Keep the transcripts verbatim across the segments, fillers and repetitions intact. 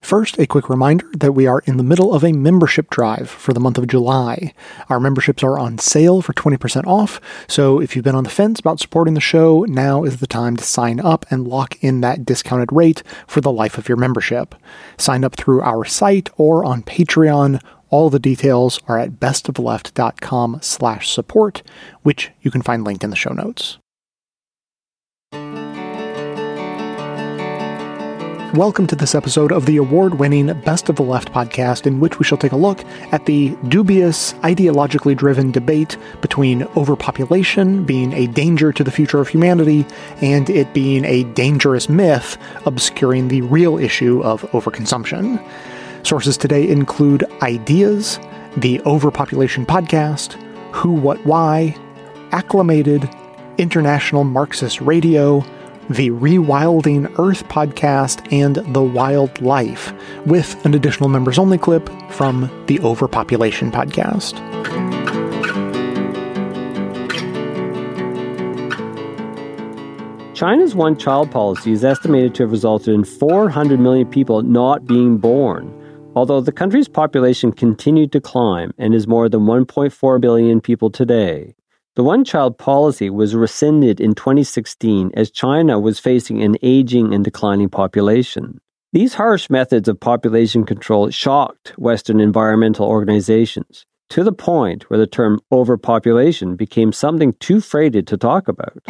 First, a quick reminder that we are in the middle of a membership drive for the month of July. Our memberships are on sale for twenty percent off, so if you've been on the fence about supporting the show, now is the time to sign up and lock in that discounted rate for the life of your membership. Sign up through our site or on Patreon. All the details are at bestofleft.com slash support, which you can find linked in the show notes. Welcome to this episode of the award-winning Best of the Left podcast, in which we shall take a look at the dubious, ideologically driven debate between overpopulation being a danger to the future of humanity and it being a dangerous myth obscuring the real issue of overconsumption. Sources today include Ideas, the Overpopulation Podcast, Who, What, Why, Acclimated, International Marxist Radio, the Rewilding Earth Podcast, and The Wild Life, with an additional members-only clip from the Overpopulation Podcast. China's one-child policy is estimated to have resulted in four hundred million people not being born, although the country's population continued to climb and is more than one point four billion people today. The one-child policy was rescinded in twenty sixteen as China was facing an aging and declining population. These harsh methods of population control shocked Western environmental organizations, to the point where the term overpopulation became something too freighted to talk about.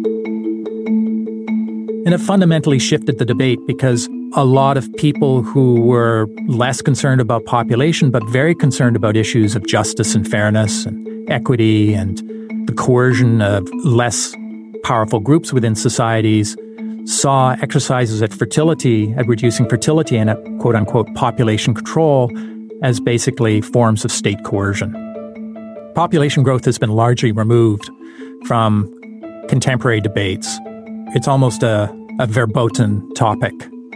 And it fundamentally shifted the debate because a lot of people who were less concerned about population, but very concerned about issues of justice and fairness and equity and the coercion of less powerful groups within societies, saw exercises at fertility, at reducing fertility and at quote-unquote population control as basically forms of state coercion. Population growth has been largely removed from contemporary debates. It's almost a, a verboten topic.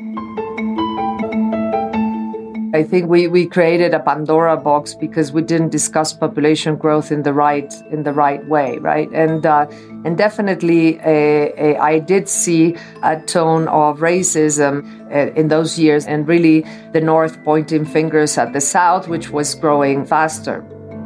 I think we, we created a Pandora box because we didn't discuss population growth in the right in the right way, right? And uh, and definitely, a, a, I did see a tone of racism uh, in those years, and really the North pointing fingers at the South, which was growing faster.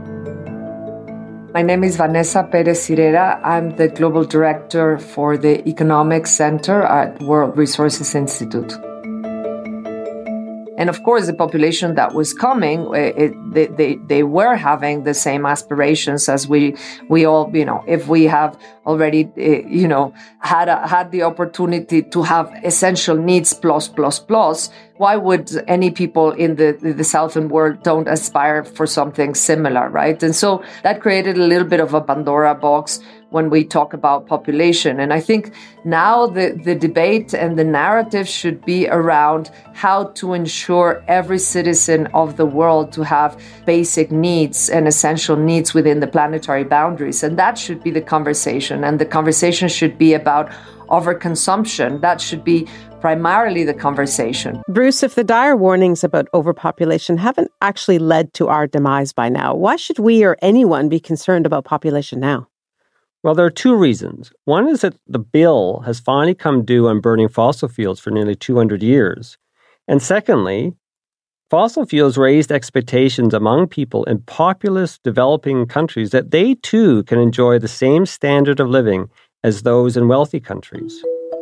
My name is Vanessa Perez Cirera. I'm the Global Director for the Economic Center at World Resources Institute. And of course, the population that was coming, it, they, they, they were having the same aspirations as we we all, you know, if we have already, you know, had a, had the opportunity to have essential needs plus, plus, plus, why would any people in the, the Southern world don't aspire for something similar, right? And so that created a little bit of a Pandora box when we talk about population. And I think now the, the debate and the narrative should be around how to ensure every citizen of the world to have basic needs and essential needs within the planetary boundaries. And that should be the conversation. And the conversation should be about overconsumption. That should be primarily the conversation. Bruce, if the dire warnings about overpopulation haven't actually led to our demise by now, why should we or anyone be concerned about population now? Well, there are two reasons. One is that the bill has finally come due on burning fossil fuels for nearly two hundred years. And secondly, fossil fuels raised expectations among people in populous developing countries that they too can enjoy the same standard of living as those in wealthy countries.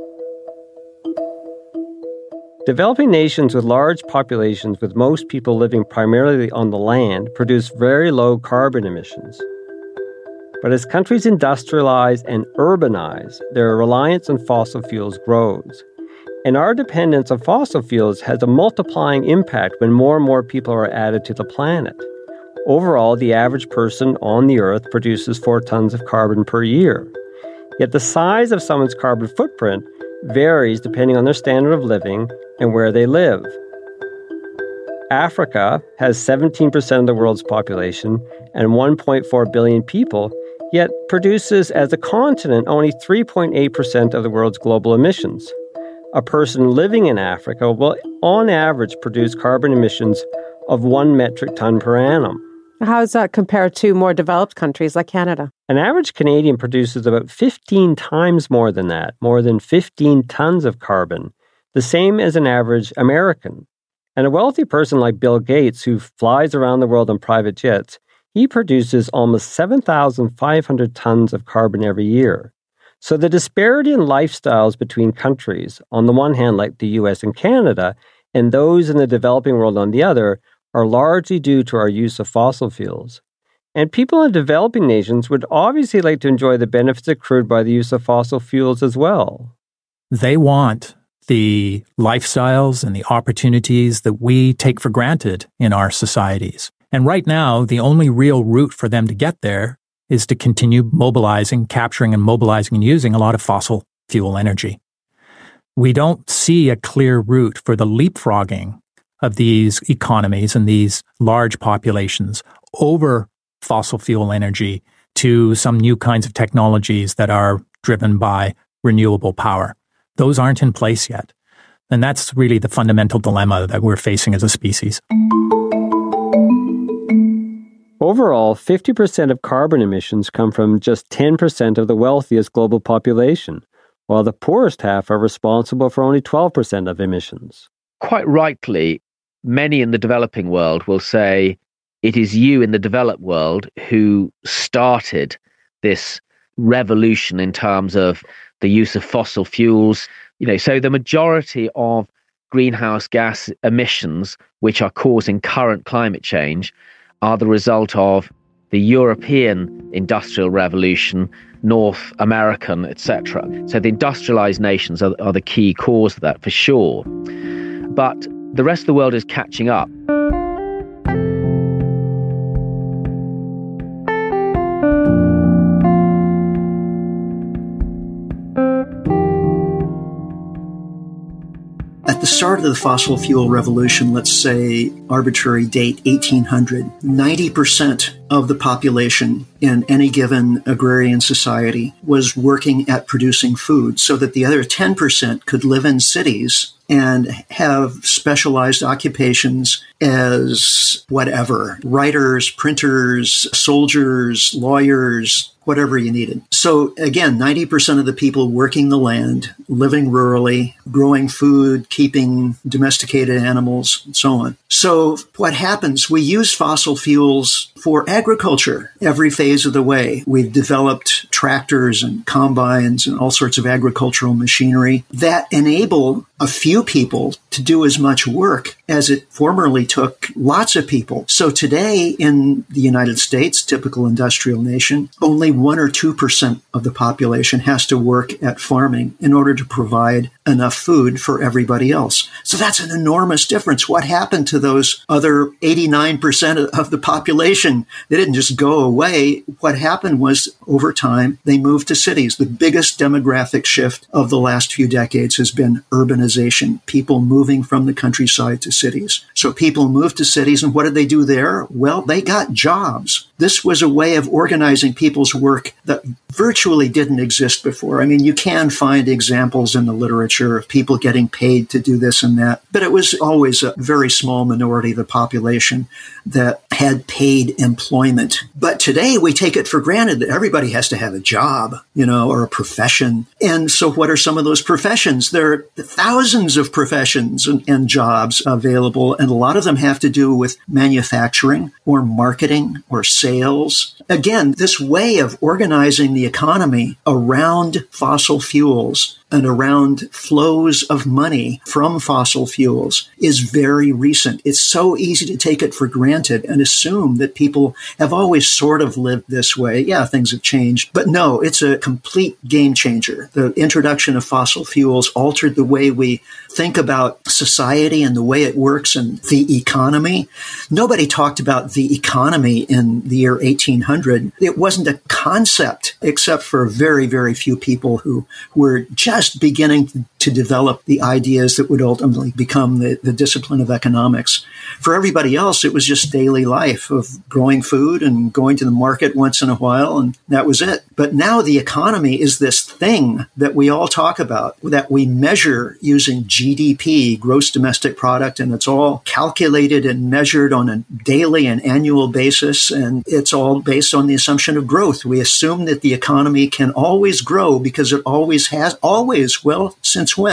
Developing nations with large populations, with most people living primarily on the land, produce very low carbon emissions. But as countries industrialize and urbanize, their reliance on fossil fuels grows. And our dependence on fossil fuels has a multiplying impact when more and more people are added to the planet. Overall, the average person on the Earth produces four tons of carbon per year. Yet the size of someone's carbon footprint varies depending on their standard of living and where they live. Africa has seventeen percent of the world's population and one point four billion people, yet produces as a continent only three point eight percent of the world's global emissions. A person living in Africa will, on average, produce carbon emissions of one metric ton per annum. How does that compare to more developed countries like Canada? An average Canadian produces about fifteen times more than that, more than fifteen tons of carbon, the same as an average American. And a wealthy person like Bill Gates, who flies around the world on private jets, he produces almost seven thousand five hundred tons of carbon every year. So the disparity in lifestyles between countries, on the one hand like the U S and Canada, and those in the developing world on the other, are largely due to our use of fossil fuels. And people in developing nations would obviously like to enjoy the benefits accrued by the use of fossil fuels as well. They want the lifestyles and the opportunities that we take for granted in our societies. And right now, the only real route for them to get there is to continue mobilizing, capturing and mobilizing and using a lot of fossil fuel energy. We don't see a clear route for the leapfrogging of these economies and these large populations over fossil fuel energy to some new kinds of technologies that are driven by renewable power. Those aren't in place yet. And that's really the fundamental dilemma that we're facing as a species. Overall, fifty percent of carbon emissions come from just ten percent of the wealthiest global population, while the poorest half are responsible for only twelve percent of emissions. Quite rightly, many in the developing world will say it is you in the developed world who started this revolution in terms of the use of fossil fuels. You know, so the majority of greenhouse gas emissions, which are causing current climate change, are the result of the European industrial revolution, North American, et cetera. So the industrialized nations are, are the key cause of that, for sure. But the rest of the world is catching up. At the start of the fossil fuel revolution, let's say arbitrary date eighteen hundred, ninety percent of the population in any given agrarian society was working at producing food so that the other ten percent could live in cities and have specialized occupations as whatever, writers, printers, soldiers, lawyers, whatever you needed. So again, ninety percent of the people working the land, living rurally, growing food, keeping domesticated animals, and so on. So what happens, we use fossil fuels for agriculture every phase of the way. We've developed tractors and combines and all sorts of agricultural machinery that enable a few people to do as much work as it formerly took lots of people. So today in the United States, typical industrial nation, only one or two percent of the population has to work at farming in order to provide enough food for everybody else. So that's an enormous difference. What happened to those other eighty-nine percent of the population? They didn't just go away. What happened was, over time, they moved to cities. The biggest demographic shift of the last few decades has been urbanization, people moving from the countryside to cities. So people moved to cities, and what did they do there? Well, they got jobs. This was a way of organizing people's work that virtually didn't exist before. I mean, you can find examples in the literature of people getting paid to do this and that, but it was always a very small minority of the population that had paid employment. But today we take it for granted that everybody has to have a job, you know, or a profession. And so what are some of those professions? There are thousands of professions and, and jobs available, and a lot of them have to do with manufacturing or marketing or sales. Again, this way of organizing the economy around fossil fuels and around flows of money from fossil fuels is very recent. It's so easy to take it for granted and assume that people have always sort of lived this way. Yeah, things have changed. But no, it's a complete game changer. The introduction of fossil fuels altered the way we think about society and the way it works and the economy. Nobody talked about the economy in the year eighteen hundred. It wasn't a concept except for very, very few people who were just beginning to develop the ideas that would ultimately become the, the discipline of economics. For everybody else, it was just daily life of growing food and going to the market once in a while, and that was it. But now the economy is this thing that we all talk about, that we measure using G D P, gross domestic product, and it's all calculated and measured on a daily and annual basis, and it's all based on the assumption of growth. We assume that the economy can always grow because it always has, always, well, since when?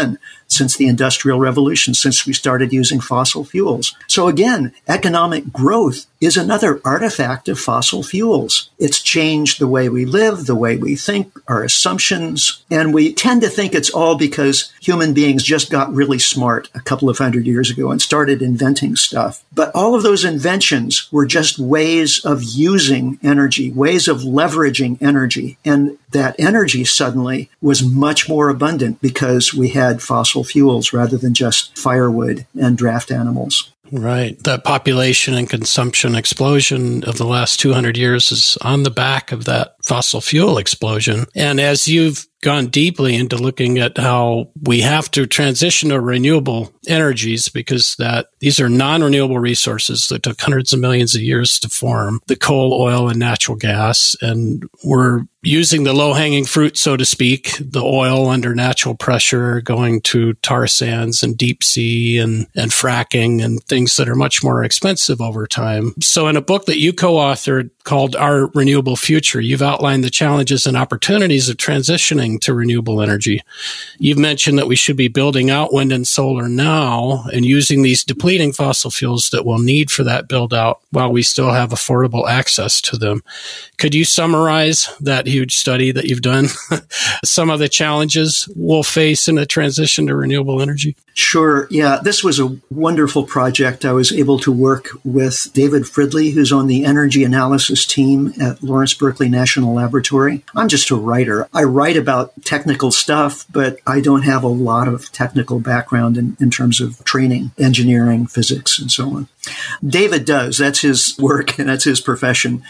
since the Industrial Revolution, since we started using fossil fuels. So again, economic growth is another artifact of fossil fuels. It's changed the way we live, the way we think, our assumptions, and we tend to think it's all because human beings just got really smart a couple of hundred years ago and started inventing stuff. But all of those inventions were just ways of using energy, ways of leveraging energy. And that energy suddenly was much more abundant because we had fossil fuels rather than just firewood and draft animals. Right. The population and consumption explosion of the last two hundred years is on the back of that fossil fuel explosion. And as you've gone deeply into looking at how we have to transition to renewable energies, because that these are non-renewable resources that took hundreds of millions of years to form, the coal, oil, and natural gas. And we're using the low-hanging fruit, so to speak, the oil under natural pressure, going to tar sands and deep sea and, and fracking and things that are much more expensive over time. So in a book that you co-authored called Our Renewable Future, you've outlined the challenges and opportunities of transitioning to renewable energy. You've mentioned that we should be building out wind and solar now and using these depleting fossil fuels that we'll need for that build out while we still have affordable access to them. Could you summarize that huge study that you've done, some of the challenges we'll face in the transition to renewable energy? Sure. Yeah, this was a wonderful project. I was able to work with David Fridley, who's on the energy analysis team at Lawrence Berkeley National Laboratory. I'm just a writer. I write about technical stuff, but I don't have a lot of technical background in, in terms of training, engineering, physics, and so on. David does. That's his work and that's his profession.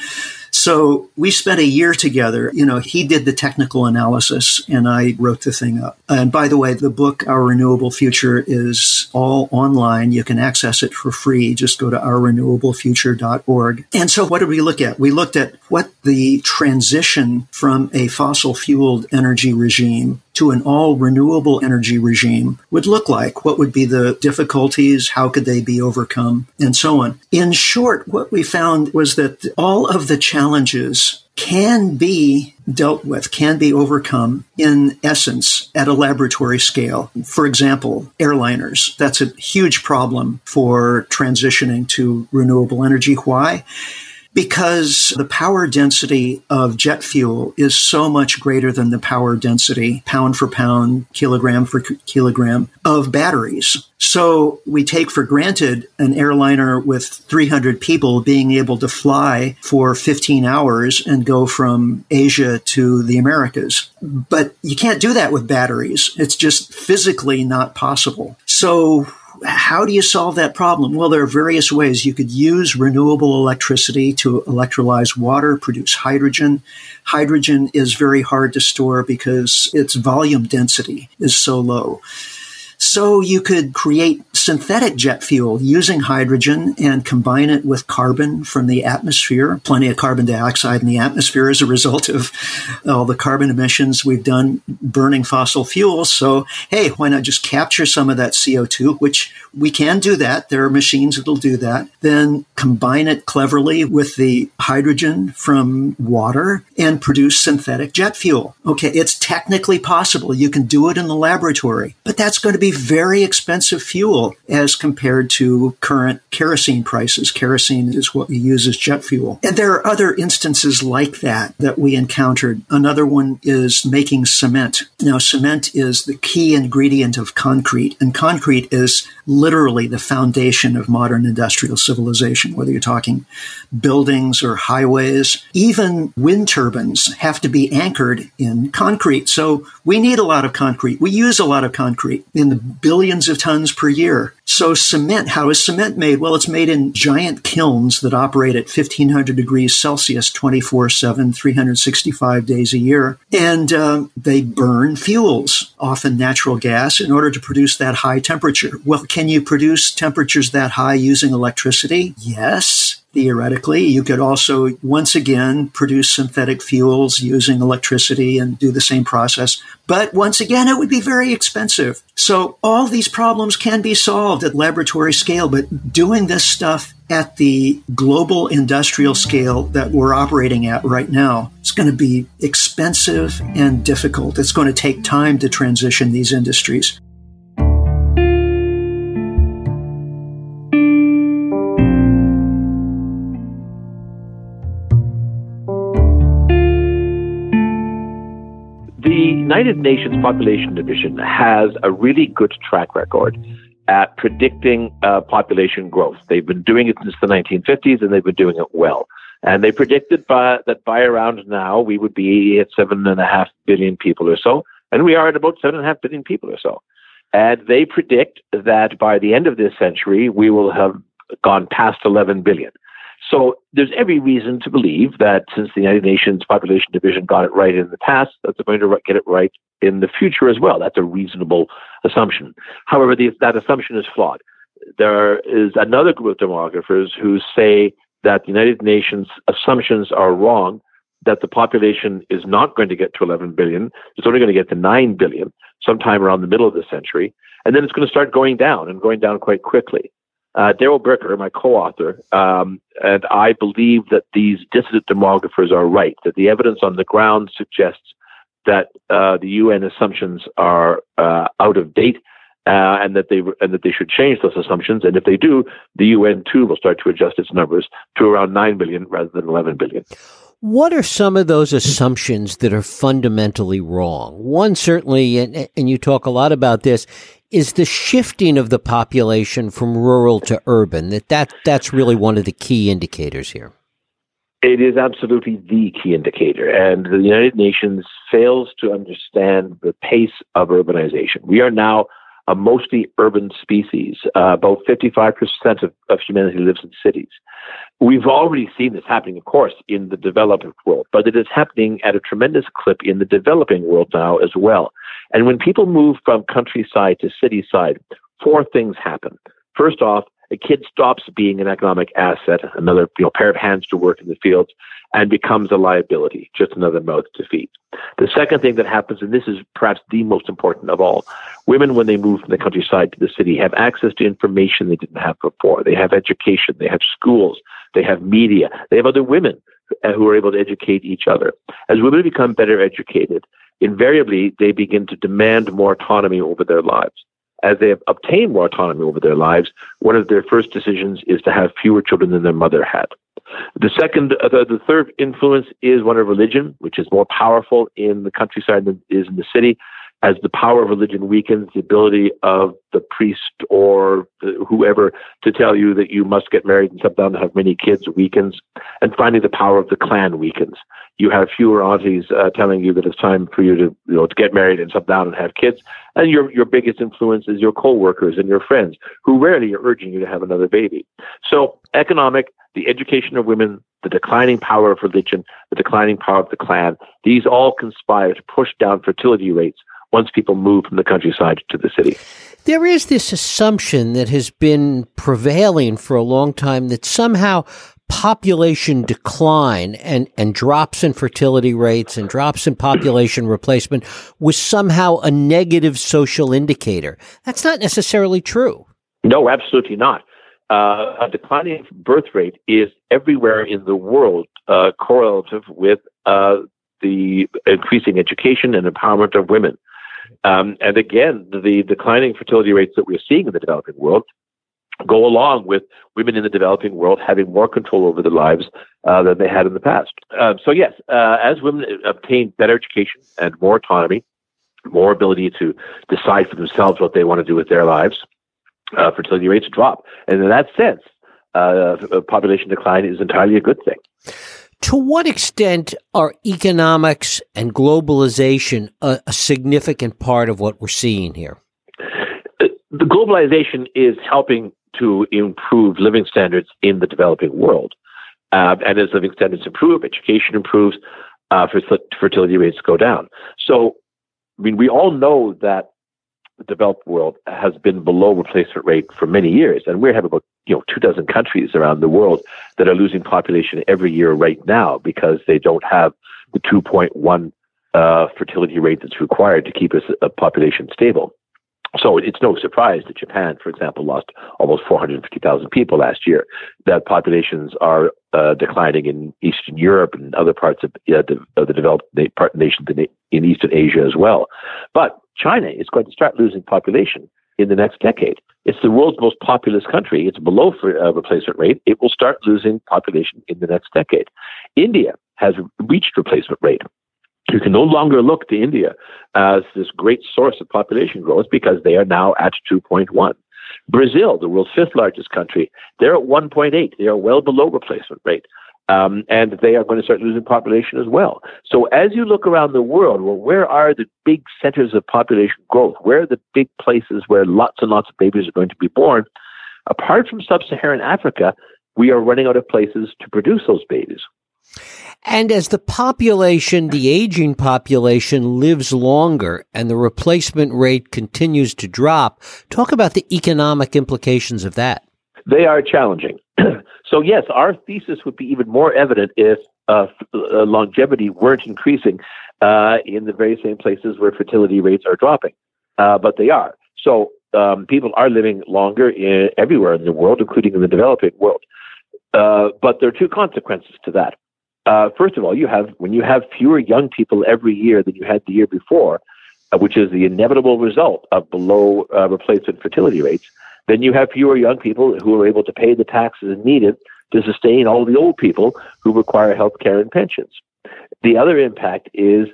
So we spent a year together. You know, he did the technical analysis and I wrote the thing up. And by the way, the book, Our Renewable Future, is all online. You can access it for free. Just go to our renewable future dot org. And so what did we look at? We looked at what the transition from a fossil fueled energy regime to an all renewable energy regime would look like. What would be the difficulties? How could they be overcome? And so on. In short, what we found was that all of the challenges can be dealt with, can be overcome in essence at a laboratory scale. For example, airliners. That's a huge problem for transitioning to renewable energy. Why? Because the power density of jet fuel is so much greater than the power density, pound for pound, kilogram for kilogram, of batteries. So we take for granted an airliner with three hundred people being able to fly for fifteen hours and go from Asia to the Americas. But you can't do that with batteries. It's just physically not possible. So how do you solve that problem? Well, there are various ways. You could use renewable electricity to electrolyze water, produce hydrogen. Hydrogen is very hard to store because its volume density is so low. So you could create synthetic jet fuel using hydrogen and combine it with carbon from the atmosphere, plenty of carbon dioxide in the atmosphere as a result of all the carbon emissions we've done burning fossil fuels. So, hey, why not just capture some of that C O two, which we can do that. There are machines that'll do that. Then combine it cleverly with the hydrogen from water and produce synthetic jet fuel. Okay, it's technically possible. You can do it in the laboratory, but that's going to be very expensive fuel as compared to current kerosene prices. Kerosene is what we use as jet fuel. And there are other instances like that that we encountered. Another one is making cement. Now, cement is the key ingredient of concrete, and concrete is literally the foundation of modern industrial civilization, whether you're talking buildings or highways. Even wind turbines have to be anchored in concrete. So we need a lot of concrete. We use a lot of concrete in the billions of tons per year. So cement, how is cement made? Well, it's made in giant kilns that operate at fifteen hundred degrees Celsius, twenty-four seven, three hundred sixty-five days a year. And uh, they burn fuels, often natural gas, in order to produce that high temperature. Well, can you produce temperatures that high using electricity? Yes. Theoretically, you could also, once again, produce synthetic fuels using electricity and do the same process. But once again, it would be very expensive. So all these problems can be solved at laboratory scale, but doing this stuff at the global industrial scale that we're operating at right now, it's going to be expensive and difficult. It's going to take time to transition these industries. United Nations Population Division has a really good track record at predicting uh, population growth. They've been doing it since the nineteen fifties, and they've been doing it well. And they predicted by, that by around now, we would be at seven and a half billion people or so. And we are at about seven and a half billion people or so. And they predict that by the end of this century, we will have gone past eleven billion. So there's every reason to believe that since the United Nations Population Division got it right in the past, that they're going to get it right in the future as well. That's a reasonable assumption. However, the, that assumption is flawed. There is another group of demographers who say that the United Nations assumptions are wrong, that the population is not going to get to eleven billion. It's only going to get to nine billion sometime around the middle of the century. And then it's going to start going down and going down quite quickly. Uh, Daryl Bricker, my co-author, um, and I believe that these dissident demographers are right, that the evidence on the ground suggests that uh, the U N assumptions are uh, out of date, uh, and that they and that they should change those assumptions. And if they do, the U N too will start to adjust its numbers to around nine billion rather than eleven billion. What are some of those assumptions that are fundamentally wrong? One, certainly, and, and you talk a lot about this, is the shifting of the population from rural to urban. That, that that's really one of the key indicators here. It is absolutely the key indicator. And the United Nations fails to understand the pace of urbanization. We are now a mostly urban species. Uh, about fifty-five percent of, of humanity lives in cities. We've already seen this happening, of course, in the developing world, but it is happening at a tremendous clip in the developing world now as well. And when people move from countryside to city side, four things happen. First off, a kid stops being an economic asset, another you know, pair of hands to work in the fields, and becomes a liability, just another mouth to feed. The second thing that happens, and this is perhaps the most important of all, women, when they move from the countryside to the city, have access to information they didn't have before. They have education, they have schools, they have media, they have other women who are able to educate each other. As women become better educated, invariably they begin to demand more autonomy over their lives. As they have obtained more autonomy over their lives, one of their first decisions is to have fewer children than their mother had. The second, uh, the, the third influence is one of religion, which is more powerful in the countryside than it is in the city. As the power of religion weakens, the ability of the priest or whoever to tell you that you must get married and settle down and have many kids weakens. And finally, the power of the clan weakens. You have fewer aunties uh, telling you that it's time for you to, you know, to get married and settle down and have kids. And your your biggest influence is your co-workers and your friends, who rarely are urging you to have another baby. So economic, the education of women, the declining power of religion, the declining power of the clan, these all conspire to push down fertility rates once people move from the countryside to the city. There is this assumption that has been prevailing for a long time that somehow population decline and, and drops in fertility rates and drops in population replacement was somehow a negative social indicator. That's not necessarily true. No, absolutely not. Uh, a declining birth rate is everywhere in the world uh, correlative with uh, the increasing education and empowerment of women. Um, and again, the declining fertility rates that we're seeing in the developing world go along with women in the developing world having more control over their lives uh, than they had in the past. Uh, so yes, uh, as women obtain better education and more autonomy, more ability to decide for themselves what they want to do with their lives, uh, fertility rates drop. And in that sense, uh, population decline is entirely a good thing. To what extent are economics and globalization a, a significant part of what we're seeing here? The globalization is helping to improve living standards in the developing world. Uh, and as living standards improve, education improves, uh, fertility rates go down. So, I mean, we all know that the developed world has been below replacement rate for many years. And we have about, you know, two dozen countries around the world that are losing population every year right now because they don't have the two point one uh, fertility rate that's required to keep a, a population stable. So it's no surprise that Japan, for example, lost almost four hundred fifty thousand people last year. That populations are uh, declining in Eastern Europe and other parts of, uh, the, of the developed na- part nations in, in Eastern Asia as well. But China is going to start losing population in the next decade. It's the world's most populous country. It's below for, uh, replacement rate. It will start losing population in the next decade. India has reached replacement rate. You can no longer look to India as this great source of population growth because they are now at two point one. Brazil, the world's fifth largest country, they're at one point eight. They are well below replacement rate. Um, and they are going to start losing population as well. So as you look around the world, well, where are the big centers of population growth? Where are the big places where lots and lots of babies are going to be born? Apart from sub-Saharan Africa, we are running out of places to produce those babies. And as the population, the aging population, lives longer and the replacement rate continues to drop, talk about the economic implications of that. They are challenging. So yes, our thesis would be even more evident if uh, uh, longevity weren't increasing uh, in the very same places where fertility rates are dropping, uh, but they are. So um, people are living longer in, everywhere in the world, including in the developing world. Uh, but there are two consequences to that. Uh, first of all, you have when you have fewer young people every year than you had the year before, uh, which is the inevitable result of below uh, replacement fertility rates, then you have fewer young people who are able to pay the taxes needed to sustain all the old people who require health care and pensions. The other impact is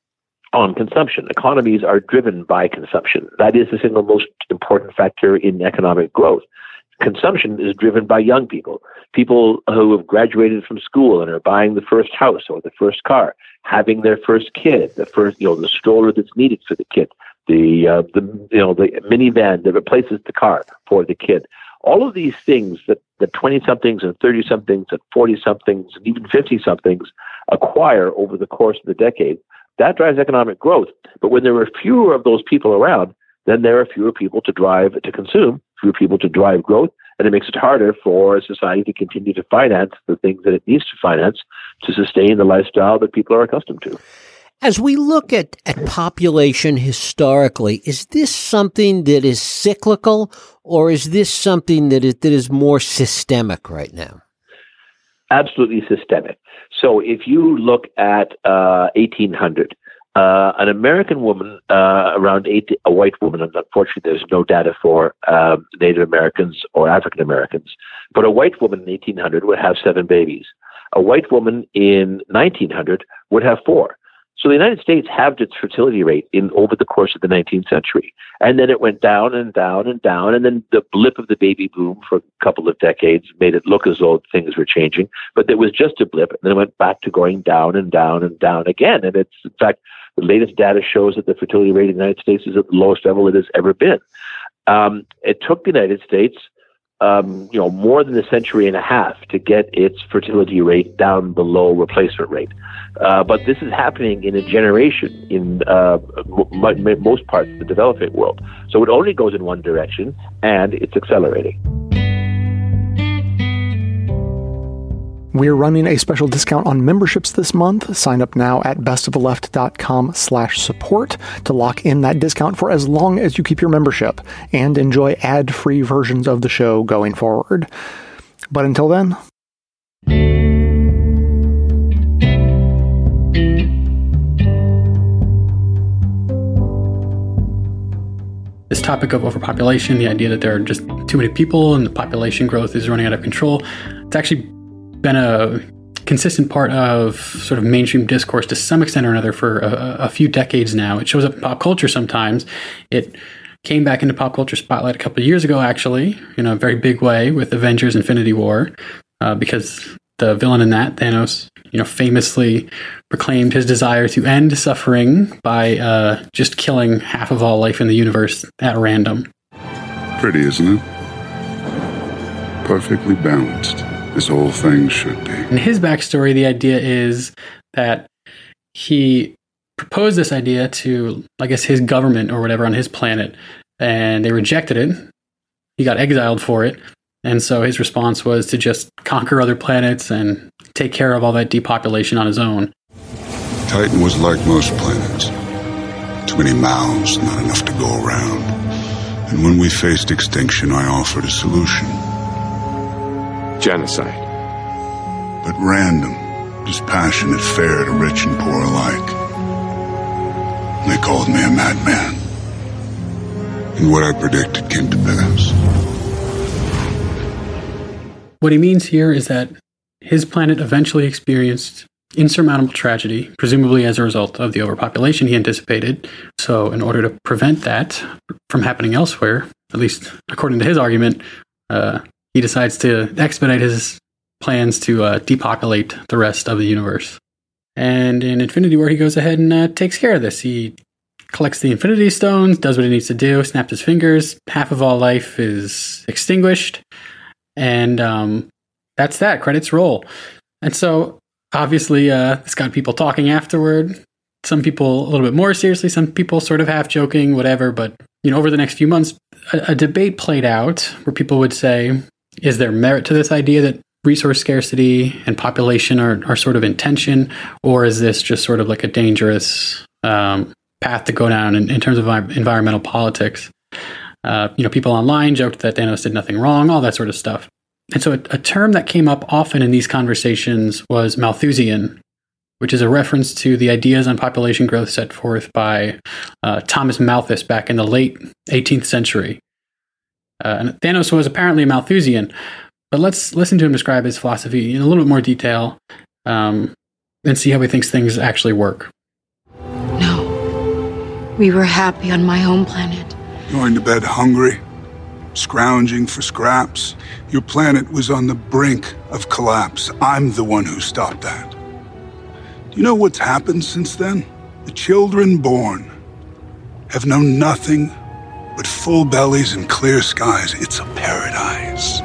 on consumption. Economies are driven by consumption. That is the single most important factor in economic growth. Consumption is driven by young people, people who have graduated from school and are buying the first house or the first car, having their first kid, the first, you know, the stroller that's needed for the kid, the uh, the you know the minivan that replaces the car for the kid. All of these things that the twenty-somethings and thirty-somethings and forty-somethings and even fifty-somethings acquire over the course of the decade, that drives economic growth. But when there are fewer of those people around, then there are fewer people to drive, to consume, fewer people to drive growth, and it makes it harder for society to continue to finance the things that it needs to finance to sustain the lifestyle that people are accustomed to. As we look at, at population historically, is this something that is cyclical, or is this something that is, that is more systemic right now? Absolutely systemic. So if you look at uh, eighteen hundred, uh, an American woman, uh, around eight, a white woman, and unfortunately there's no data for uh, Native Americans or African Americans, but a white woman in eighteen hundred would have seven babies. A white woman in nineteen hundred would have four. So the United States halved its fertility rate in over the course of the nineteenth century. And then it went down and down and down. And then the blip of the baby boom for a couple of decades made it look as though things were changing. But it was just a blip. And then it went back to going down and down and down again. And it's, in fact, the latest data shows that the fertility rate in the United States is at the lowest level it has ever been. Um, it took the United States Um, you know, more than a century and a half to get its fertility rate down below replacement rate. Uh, but this is happening in a generation in uh, m- most parts of the developing world. So it only goes in one direction, and it's accelerating. We're running a special discount on memberships this month. Sign up now at bestoftheleft.com slash support to lock in that discount for as long as you keep your membership and enjoy ad-free versions of the show going forward. But until then... This topic of overpopulation, the idea that there are just too many people and the population growth is running out of control, it's actually been a consistent part of sort of mainstream discourse to some extent or another for a, a few decades now. It shows up in pop culture sometimes. It came back into pop culture spotlight a couple of years ago, actually, in a very big way with Avengers Infinity War, uh, because the villain in that, Thanos, you know, famously proclaimed his desire to end suffering by uh, just killing half of all life in the universe at random. Pretty, isn't it? Perfectly balanced. This whole thing should be. In his backstory, the idea is that he proposed this idea to, I guess, his government or whatever on his planet, and they rejected it. He got exiled for it. And so his response was to just conquer other planets and take care of all that depopulation on his own. Titan was like most planets. Too many mouths, not enough to go around. And when we faced extinction, I offered a solution. Genocide. But random, dispassionate, fair to rich and poor alike. They called me a madman. And what I predicted came to pass. What he means here is that his planet eventually experienced insurmountable tragedy, presumably as a result of the overpopulation he anticipated. So in order to prevent that from happening elsewhere, at least according to his argument, uh, he decides to expedite his plans to uh, depopulate the rest of the universe. And in Infinity War, he goes ahead and uh, takes care of this. He collects the Infinity Stones, does what he needs to do, snaps his fingers, half of all life is extinguished, and um, that's that. Credits roll. And so, obviously, uh, this got people talking afterward. Some people a little bit more seriously, some people sort of half joking, whatever. But, you know, over the next few months, a, a debate played out where people would say, is there merit to this idea that resource scarcity and population are, are sort of in tension, or is this just sort of like a dangerous um, path to go down in, in terms of environmental politics? Uh, you know, people online joked that Thanos did nothing wrong, all that sort of stuff. And so a, a term that came up often in these conversations was Malthusian, which is a reference to the ideas on population growth set forth by uh, Thomas Malthus back in the late eighteenth century. Uh, and Thanos was apparently a Malthusian, but let's listen to him describe his philosophy in a little bit more detail um, and see how he thinks things actually work. No, we were happy on my home planet. Going to bed hungry, scrounging for scraps. Your planet was on the brink of collapse. I'm the one who stopped that. Do you know what's happened since then? The children born have known nothing but full bellies and clear skies. It's a paradise.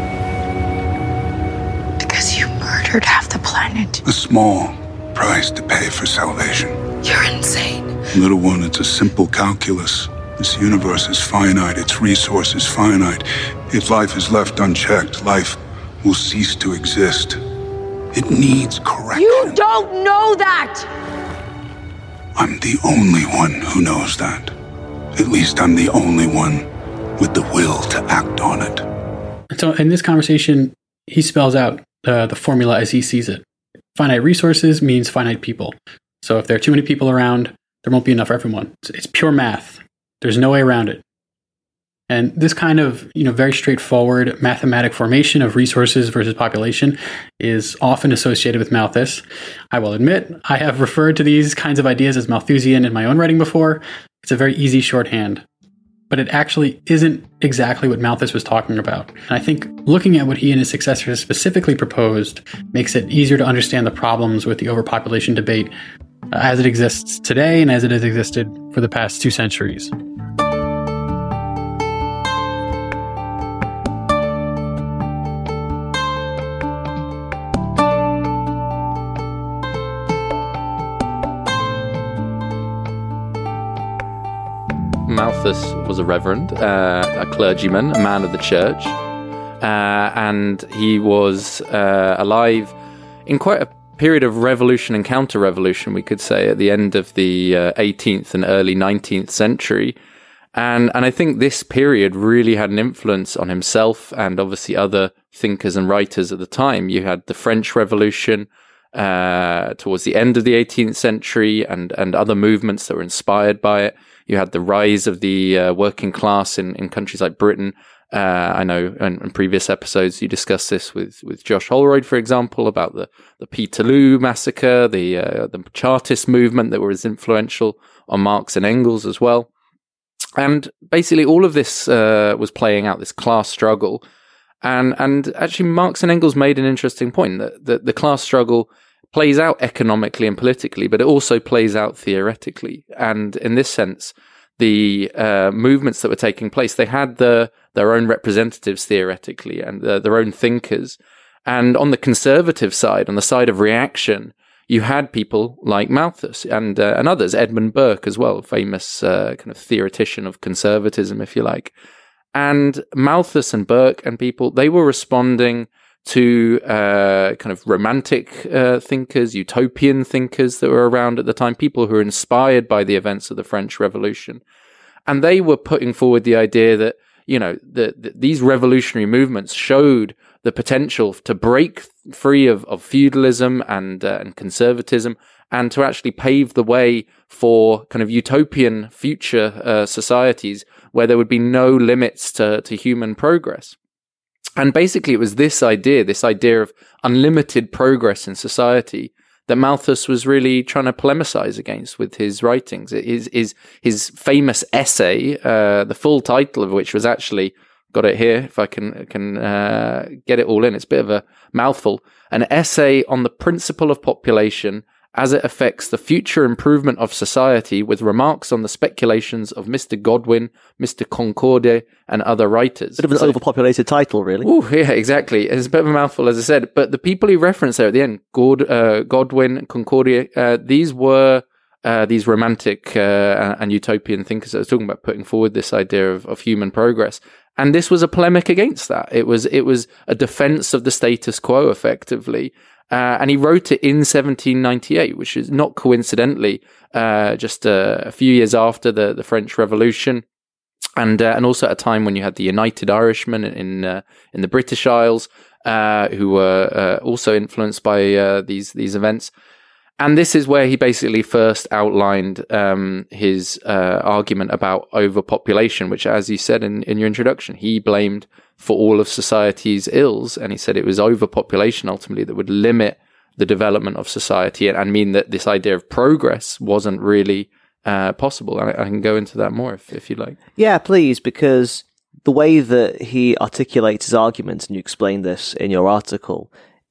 Because you murdered half the planet. A small price to pay for salvation. You're insane. Little one, it's a simple calculus. This universe is finite, its resources finite. If life is left unchecked, life will cease to exist. It needs correction. You don't know that! I'm the only one who knows that. At least I'm the only one with the will to act on it. And so in this conversation, he spells out uh, the formula as he sees it. Finite resources means finite people. So if there are too many people around, there won't be enough for everyone. It's, it's pure math. There's no way around it. And this kind of, you know, very straightforward mathematic formation of resources versus population is often associated with Malthus. I will admit, I have referred to these kinds of ideas as Malthusian in my own writing before. It's a very easy shorthand. But it actually isn't exactly what Malthus was talking about. And I think looking at what he and his successors specifically proposed makes it easier to understand the problems with the overpopulation debate uh, as it exists today and as it has existed for the past two centuries. Malthus was a reverend, uh, a clergyman, a man of the church, uh, and he was uh, alive in quite a period of revolution and counter-revolution, we could say, at the end of the uh, eighteenth and early nineteenth century. And, and I think this period really had an influence on himself and obviously other thinkers and writers at the time. You had the French Revolution uh, towards the end of the eighteenth century and, and other movements that were inspired by it. You had the rise of the uh, working class in, in countries like Britain. Uh, I know in, in previous episodes you discussed this with, with Josh Holroyd, for example, about the, the Peterloo massacre, the uh, the Chartist movement that was influential on Marx and Engels as well. And basically all of this uh, was playing out, this class struggle. And and actually Marx and Engels made an interesting point, that, that the class struggle plays out economically and politically, but it also plays out theoretically. And in this sense, the uh, movements that were taking place, they had the, their own representatives theoretically and the, their own thinkers. And on the conservative side, on the side of reaction, you had people like Malthus and uh, and others, Edmund Burke as well, famous uh, kind of theoretician of conservatism, if you like. And Malthus and Burke and people, they were responding to uh, kind of romantic uh, thinkers, utopian thinkers that were around at the time, people who were inspired by the events of the French Revolution. And they were putting forward the idea that, you know, that the, these revolutionary movements showed the potential to break free of, of feudalism and, uh, and conservatism, and to actually pave the way for kind of utopian future uh, societies where there would be no limits to, to human progress. And basically, it was this idea, this idea of unlimited progress in society, that Malthus was really trying to polemicize against with his writings. His, his, his famous essay, uh, the full title of which was actually, got it here, if I can, can uh, get it all in, it's a bit of a mouthful, an essay on the principle of population as it affects the future improvement of society, with remarks on the speculations of Mister Godwin, Mister Concordia, and other writers. Bit of an so, overpopulated title, really. Ooh, yeah, exactly. It's a bit of a mouthful, as I said. But the people he referenced there at the end, God, uh, Godwin, Concordia, uh, these were uh, these romantic uh, and utopian thinkers that was talking about putting forward this idea of, of human progress. And this was a polemic against that. It was it was a defense of the status quo, effectively. Uh, and he wrote it in seventeen ninety-eight, which is not coincidentally uh, just uh, a few years after the, the French Revolution, and uh, and also at a time when you had the United Irishmen in uh, in the British Isles, uh, who were uh, also influenced by uh, these these events. And this is where he basically first outlined um, his uh, argument about overpopulation, which, as you said in, in your introduction, he blamed for all of society's ills. And he said it was overpopulation ultimately that would limit the development of society and, and mean that this idea of progress wasn't really uh, possible. I, I can go into that more if, if you like. Yeah, please, because the way that he articulates his arguments, and you explain this in your article,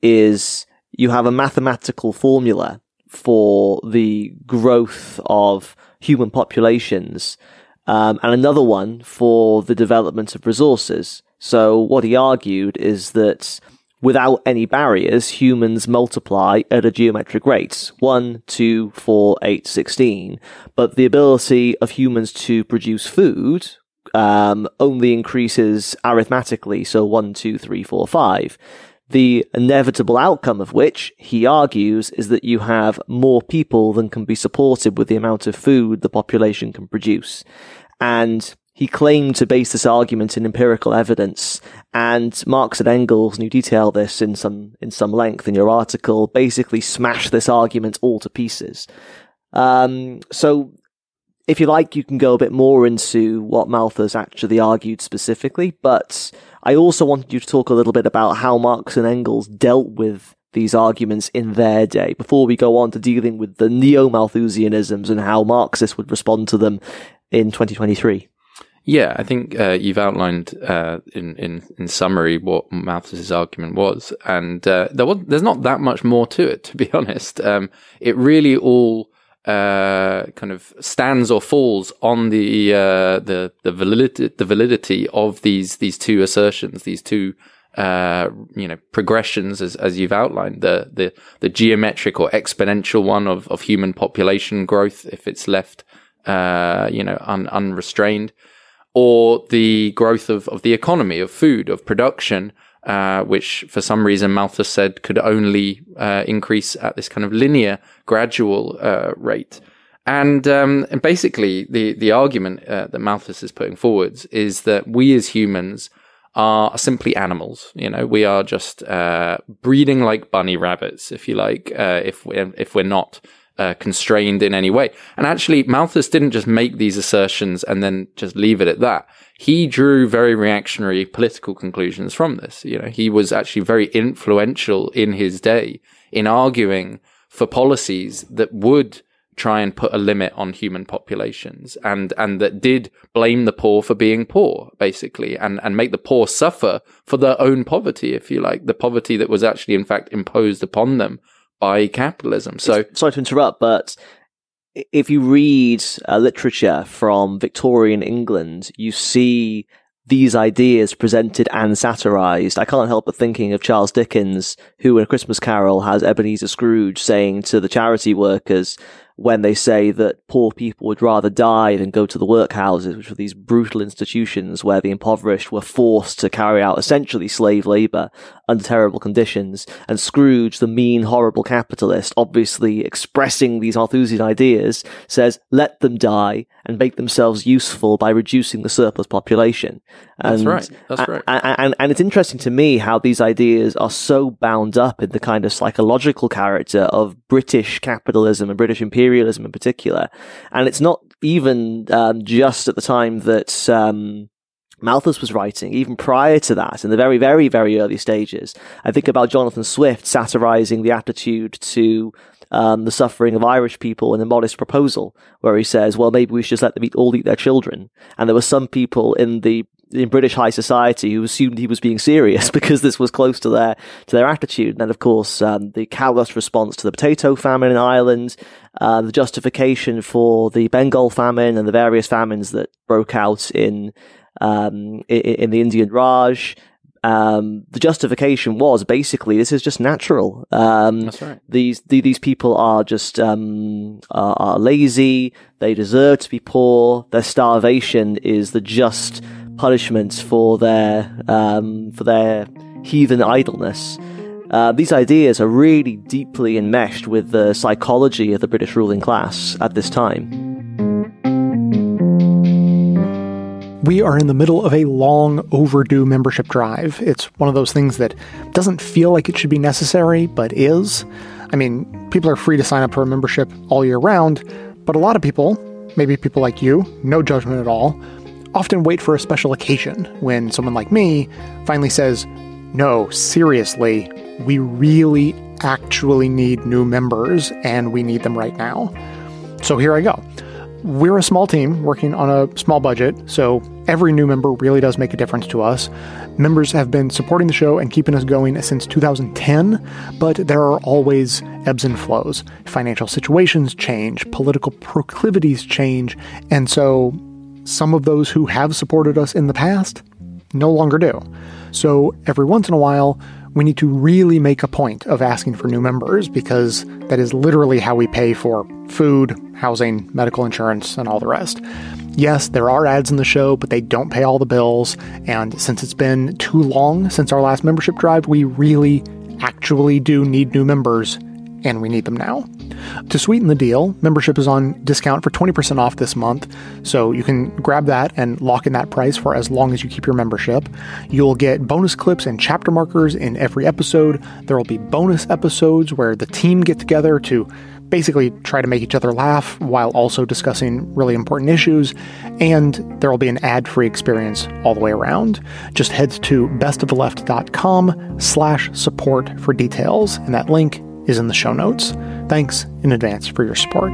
is you have a mathematical formula for the growth of human populations, um, and another one for the development of resources. So what he argued is that without any barriers, humans multiply at a geometric rate, one, two, four, eight, sixteen, but the ability of humans to produce food um, only increases arithmetically, so one, two, three, four, five. The inevitable outcome of which, he argues, is that you have more people than can be supported with the amount of food the population can produce. And he claimed to base this argument in empirical evidence, and Marx and Engels, and you detail this in some in some length in your article, basically smash this argument all to pieces. Um, so, if you like, you can go a bit more into what Malthus actually argued specifically, but I also wanted you to talk a little bit about how Marx and Engels dealt with these arguments in their day, before we go on to dealing with the neo-Malthusianisms and how Marxists would respond to them in twenty twenty-three. Yeah, I think uh, you've outlined uh, in, in in summary what Malthus's argument was, and uh, there was there's not that much more to it, to be honest. Um, it really all uh, kind of stands or falls on the uh, the the validity the validity of these these two assertions, these two uh, you know progressions, as as you've outlined, the the the geometric or exponential one of of human population growth if it's left uh, you know un, unrestrained, or the growth of, of the economy, of food, of production, uh, which for some reason Malthus said could only uh, increase at this kind of linear, gradual uh, rate. And, um, and basically the, the argument uh, that Malthus is putting forwards is that we as humans are simply animals. You know, we are just uh, breeding like bunny rabbits, if you like, uh, if we're, if we're not Uh, constrained in any way. And actually, Malthus didn't just make these assertions and then just leave it at that. He drew very reactionary political conclusions from this. You know, he was actually very influential in his day in arguing for policies that would try and put a limit on human populations, and, and that did blame the poor for being poor, basically, and, and make the poor suffer for their own poverty, if you like, the poverty that was actually, in fact, imposed upon them by capitalism. So, sorry to interrupt, but if you read uh, literature from Victorian England, you see these ideas presented and satirized. I can't help but thinking of Charles Dickens, who in A Christmas Carol has Ebenezer Scrooge saying to the charity workers, when they say that poor people would rather die than go to the workhouses, which were these brutal institutions where the impoverished were forced to carry out essentially slave labor under terrible conditions, and Scrooge, the mean, horrible capitalist, obviously expressing these Malthusian ideas, says, let them die and make themselves useful by reducing the surplus population. That's and, right. That's right. And, and, and it's interesting to me how these ideas are so bound up in the kind of psychological character of British capitalism and British imperialism in particular. And it's not even um, just at the time that um, Malthus was writing, even prior to that, in the very, very, very early stages. I think about Jonathan Swift satirizing the attitude to um, the suffering of Irish people in A Modest Proposal, where he says, well, maybe we should just let them eat, all eat their children. And there were some people in the in British high society who assumed he was being serious because this was close to their to their attitude. And then, of course, um, the callous response to the potato famine in Ireland, uh, the justification for the Bengal famine and the various famines that broke out in um, in, in the Indian Raj. Um, the justification was basically this is just natural. Um, That's right. These the, these people are just um, are, are lazy. They deserve to be poor. Their starvation is the just punishment for their um, for their heathen idleness. Uh, these ideas are really deeply enmeshed with the psychology of the British ruling class at this time. We are in the middle of a long overdue membership drive. It's one of those things that doesn't feel like it should be necessary, but is. I mean, people are free to sign up for a membership all year round, but a lot of people, maybe people like you, no judgment at all, often wait for a special occasion when someone like me finally says, no, seriously, we really actually need new members and we need them right now. So here I go. We're a small team working on a small budget, so every new member really does make a difference to us. Members have been supporting the show and keeping us going since two thousand ten, but there are always ebbs and flows. Financial situations change, political proclivities change, and so some of those who have supported us in the past no longer do. So every once in a while, we need to really make a point of asking for new members because that is literally how we pay for food, housing, medical insurance, and all the rest. Yes, there are ads in the show, but they don't pay all the bills. And since it's been too long since our last membership drive, we really actually do need new members, and we need them now. To sweeten the deal, membership is on discount for twenty percent off this month, so you can grab that and lock in that price for as long as you keep your membership. You'll get bonus clips and chapter markers in every episode. There will be bonus episodes where the team get together to basically try to make each other laugh while also discussing really important issues, and there will be an ad-free experience all the way around. Just head to bestoftheleft.com slash support for details, and that link is in the show notes. Thanks in advance for your support.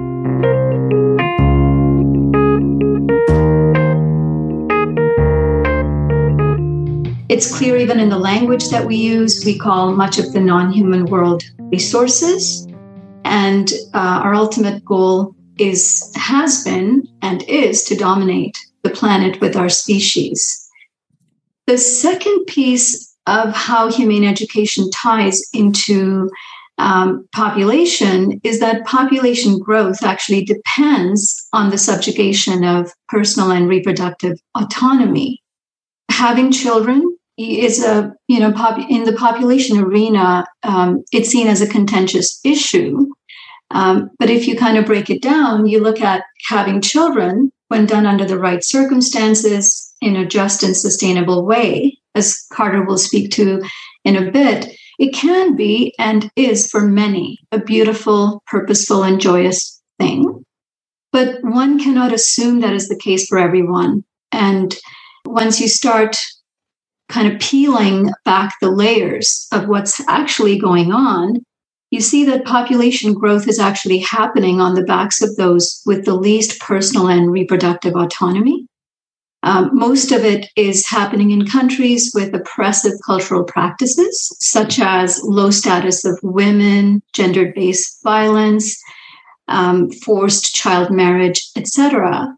It's clear even in the language that we use, we call much of the non-human world resources. And uh, our ultimate goal is, has been, and is to dominate the planet with our species. The second piece of how humane education ties into um, population is that population growth actually depends on the subjugation of personal and reproductive autonomy. Having children is a, you know, pop, in the population arena, um, it's seen as a contentious issue. Um, but if you kind of break it down, you look at having children when done under the right circumstances in a just and sustainable way, as Carter will speak to in a bit, it can be and is for many a beautiful, purposeful, and joyous thing. But one cannot assume that is the case for everyone. And once you start kind of peeling back the layers of what's actually going on, you see that population growth is actually happening on the backs of those with the least personal and reproductive autonomy. Um, most of it is happening in countries with oppressive cultural practices, such as low status of women, gender-based violence, um, forced child marriage, et cetera.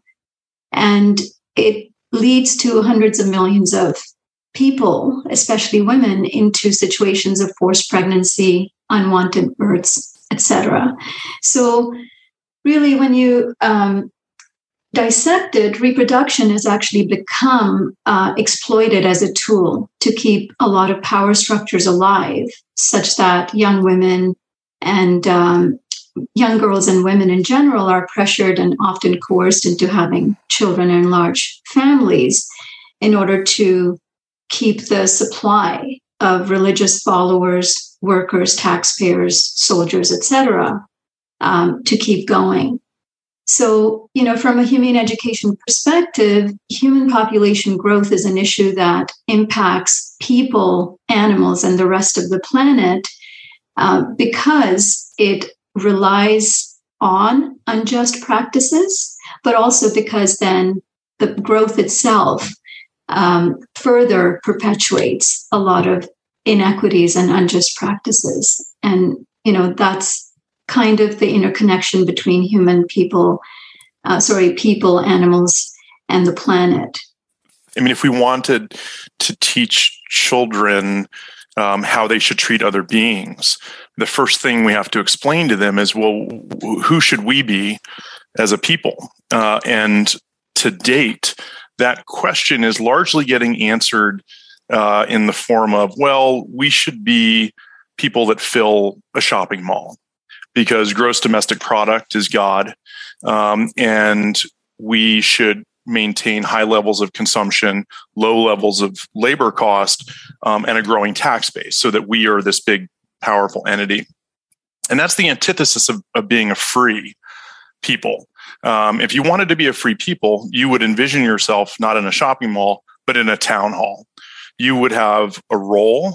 And it leads to hundreds of millions of people, especially women, into situations of forced pregnancy, unwanted births, et cetera. So really, when you um, dissect it, reproduction has actually become uh, exploited as a tool to keep a lot of power structures alive, such that young women and um, young girls and women in general are pressured and often coerced into having children in large families in order to keep the supply of religious followers, workers, taxpayers, soldiers, et cetera, um, to keep going. So, you know, from a humane education perspective, human population growth is an issue that impacts people, animals, and the rest of the planet uh, because it relies on unjust practices, but also because then the growth itself um, further perpetuates a lot of inequities and unjust practices. And, you know, that's kind of the interconnection between human people, uh, sorry, people, animals, and the planet. I mean, if we wanted to teach children um, how they should treat other beings, the first thing we have to explain to them is, well, who should we be as a people? Uh, and to date, that question is largely getting answered uh, in the form of, well, we should be people that fill a shopping mall, because gross domestic product is God, um, and we should maintain high levels of consumption, low levels of labor cost, um, and a growing tax base so that we are this big, powerful entity. And that's the antithesis of, of being a free people. Um, if you wanted to be a free people, you would envision yourself not in a shopping mall, but in a town hall. You would have a role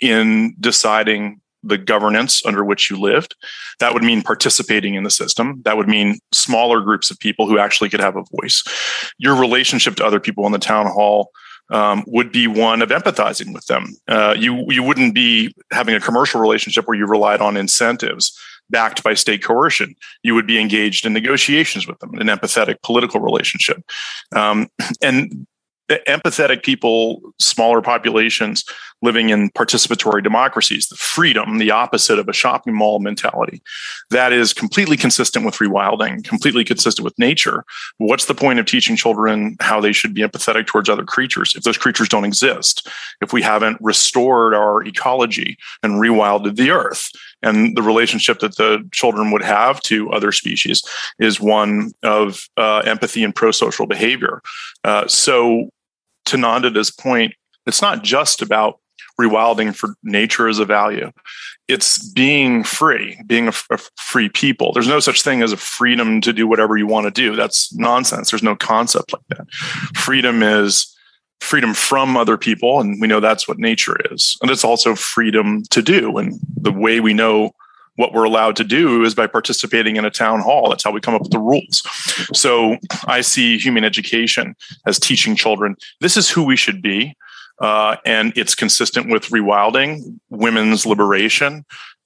in deciding the governance under which you lived. That would mean participating in the system. That would mean smaller groups of people who actually could have a voice. Your relationship to other people in the town hall um, would be one of empathizing with them. Uh, you you wouldn't be having a commercial relationship where you relied on incentives backed by state coercion. You would be engaged in negotiations with them, an empathetic political relationship. Um, and empathetic people, smaller populations living in participatory democracies, the freedom, the opposite of a shopping mall mentality, that is completely consistent with rewilding, completely consistent with nature. What's the point of teaching children how they should be empathetic towards other creatures if those creatures don't exist, if we haven't restored our ecology and rewilded the earth? And the relationship that the children would have to other species is one of uh, empathy and pro-social behavior. Uh, so to Nandita's point, it's not just about rewilding for nature as a value. It's being free, being a, a free people. There's no such thing as a freedom to do whatever you want to do. That's nonsense. There's no concept like that. Freedom is freedom from other people, and we know that's what nature is. And it's also freedom to do. And the way we know what we're allowed to do is by participating in a town hall. That's how we come up with the rules. So I see human education as teaching children, this is who we should be. Uh, and it's consistent with rewilding, women's liberation,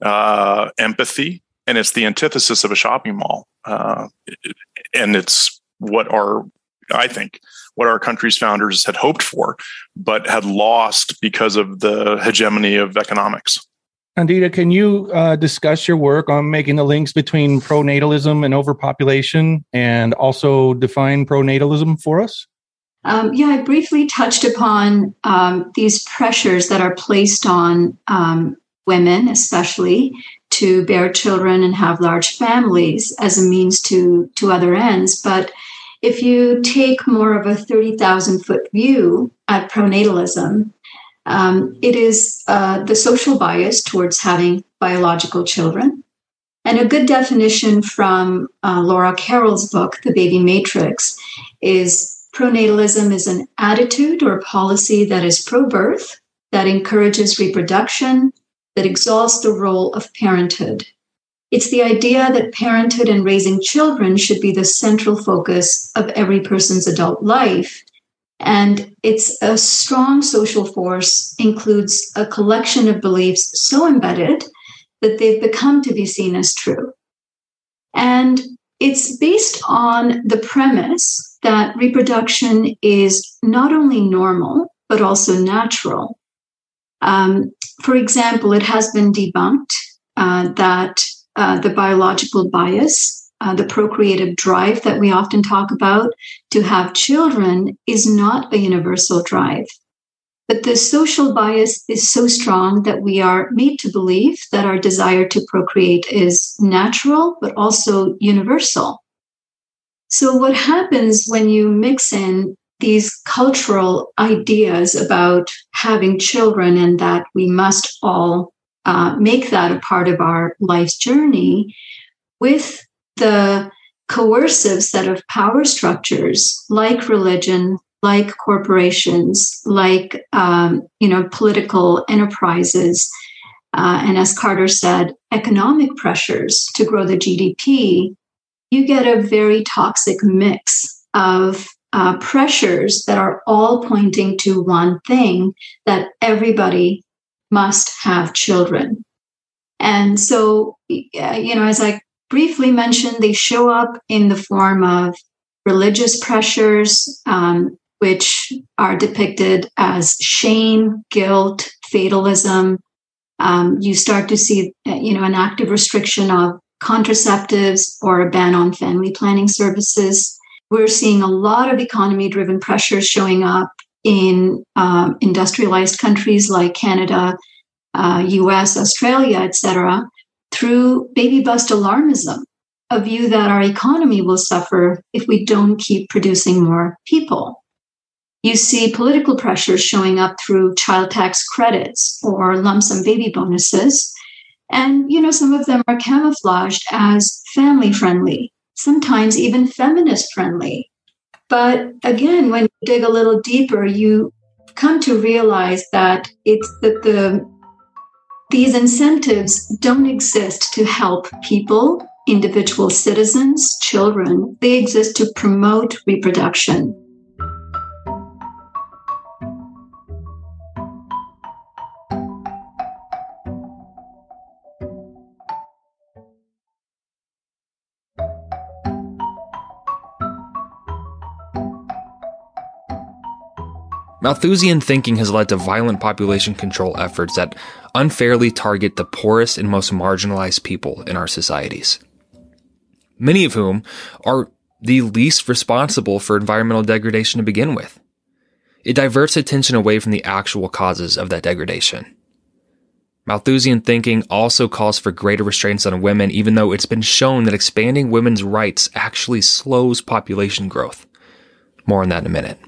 uh, empathy, and it's the antithesis of a shopping mall. Uh, and it's what our, I think, what our country's founders had hoped for, but had lost because of the hegemony of economics. Nandita, can you uh, discuss your work on making the links between pronatalism and overpopulation, and also define pronatalism for us? Um, yeah, I briefly touched upon um, these pressures that are placed on um, women, especially, to bear children and have large families as a means to, to other ends. But if you take more of a thirty thousand foot view at pronatalism, um, it is uh, the social bias towards having biological children. And a good definition from uh, Laura Carroll's book, The Baby Matrix, is pronatalism is an attitude or policy that is pro-birth, that encourages reproduction, that exalts the role of parenthood. It's the idea that parenthood and raising children should be the central focus of every person's adult life. And it's a strong social force, includes a collection of beliefs so embedded that they've become to be seen as true. And it's based on the premise that reproduction is not only normal, but also natural. Um, for example, it has been debunked uh, that uh, the biological bias, uh, the procreative drive that we often talk about to have children, is not a universal drive. But the social bias is so strong that we are made to believe that our desire to procreate is natural, but also universal. So what happens when you mix in these cultural ideas about having children and that we must all uh, make that a part of our life's journey with the coercive set of power structures like religion, like corporations, like um, you know, political enterprises, uh, and as Carter said, economic pressures to grow the G D P, you get a very toxic mix of uh, pressures that are all pointing to one thing, that everybody must have children. And so, you know, as I briefly mentioned, they show up in the form of religious pressures, um, which are depicted as shame, guilt, fatalism. Um, you start to see, you know, an active restriction of contraceptives or a ban on family planning services. We're seeing a lot of economy-driven pressures showing up in um, industrialized countries like Canada, uh, U S, Australia, et cetera, through baby bust alarmism, a view that our economy will suffer if we don't keep producing more people. You see political pressures showing up through child tax credits or lump sum baby bonuses. And, you know, some of them are camouflaged as family-friendly, sometimes even feminist-friendly. But again, when you dig a little deeper, you come to realize that it's that the these incentives don't exist to help people, individual citizens, children. They exist to promote reproduction. Malthusian thinking has led to violent population control efforts that unfairly target the poorest and most marginalized people in our societies, many of whom are the least responsible for environmental degradation to begin with. It diverts attention away from the actual causes of that degradation. Malthusian thinking also calls for greater restraints on women, even though it's been shown that expanding women's rights actually slows population growth. More on that in a minute.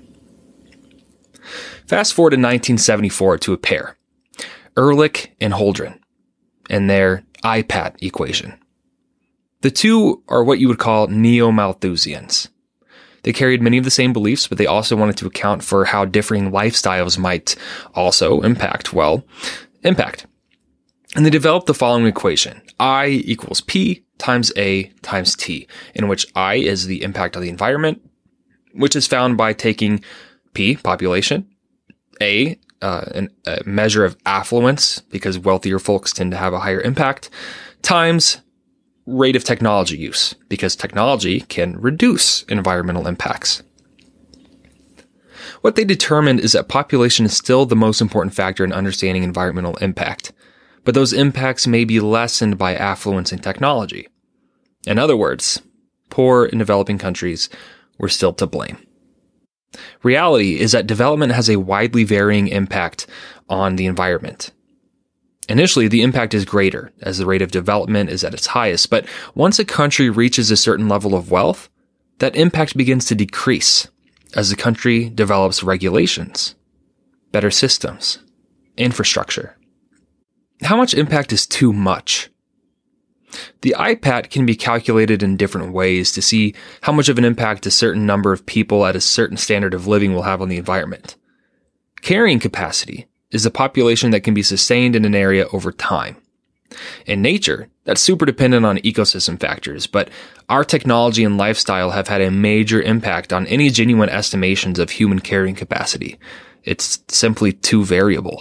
Fast forward to nineteen seventy-four to a pair, Ehrlich and Holdren, and their I PAT equation. The two are what you would call neo-Malthusians. They carried many of the same beliefs, but they also wanted to account for how differing lifestyles might also impact, well, impact. And they developed the following equation, I equals P times A times T, in which I is the impact on the environment, which is found by taking P, population, A, uh, an, a measure of affluence, because wealthier folks tend to have a higher impact, times rate of technology use, because technology can reduce environmental impacts. What they determined is that population is still the most important factor in understanding environmental impact, but those impacts may be lessened by affluence and technology. In other words, poor and developing countries were still to blame. Reality is that development has a widely varying impact on the environment. Initially, the impact is greater as the rate of development is at its highest, but once a country reaches a certain level of wealth, that impact begins to decrease as the country develops regulations, better systems, infrastructure. How much impact is too much? The I PAT can be calculated in different ways to see how much of an impact a certain number of people at a certain standard of living will have on the environment. Carrying capacity is the population that can be sustained in an area over time. In nature, that's super dependent on ecosystem factors, but our technology and lifestyle have had a major impact on any genuine estimations of human carrying capacity. It's simply too variable.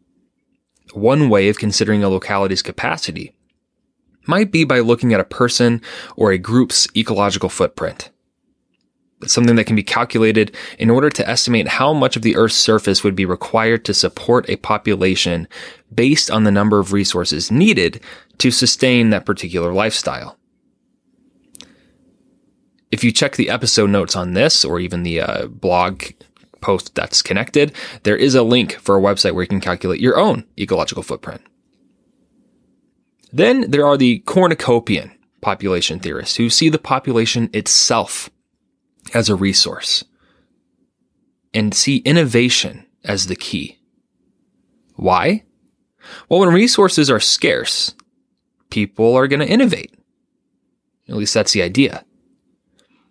One way of considering a locality's capacity might be by looking at a person or a group's ecological footprint. It's something that can be calculated in order to estimate how much of the Earth's surface would be required to support a population based on the number of resources needed to sustain that particular lifestyle. If you check the episode notes on this, or even the uh, blog post that's connected, there is a link for a website where you can calculate your own ecological footprint. Then there are the cornucopian population theorists who see the population itself as a resource and see innovation as the key. Why? Well, when resources are scarce, people are going to innovate. At least that's the idea.